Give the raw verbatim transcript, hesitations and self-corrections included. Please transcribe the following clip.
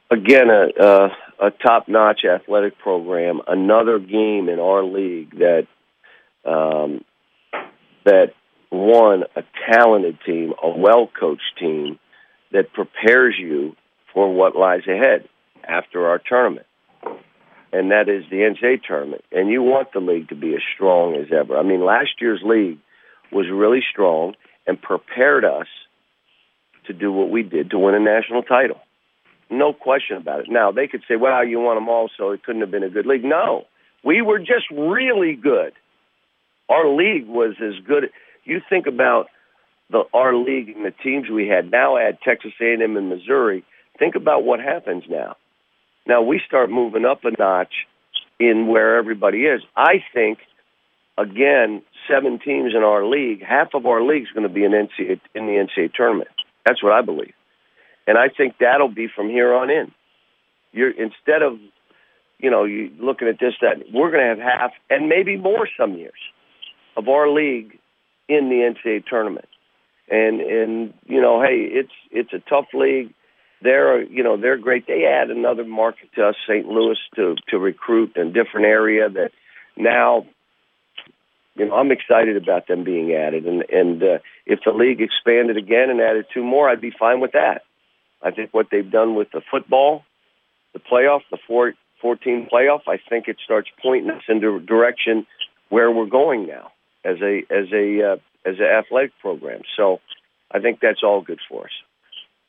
again, a, a, a top-notch athletic program, another game in our league that um, that won a talented team, a well-coached team that prepares you for what lies ahead after our tournament, and that is the N C double A tournament. And you want the league to be as strong as ever. I mean, last year's league was really strong and prepared us to do what we did to win a national title. No question about it. Now, they could say, well, you won them all, so it couldn't have been a good league. No, we were just really good. Our league was as good. You think about the our league and the teams we had. Now add Texas A and M and Missouri. Think about what happens now. Now we start moving up a notch in where everybody is. I think, again, seven teams in our league, half of our league is going to be in, N C double A, in the N C double A tournament. That's what I believe. And I think that'll be from here on in. You're instead of, you know, you looking at this, that, we're going to have half and maybe more some years of our league in the N C double A tournament. And, and you know, hey, it's it's a tough league. They're, you know, they're great. They add another market to us, Saint Louis, to, to recruit in a different area that now, you know, I'm excited about them being added. And, and uh, if the league expanded again and added two more, I'd be fine with that. I think what they've done with the football, the playoff, the four, fourteen playoff, I think it starts pointing us in the direction where we're going now as a as a uh, as an athletic program. So I think that's all good for us.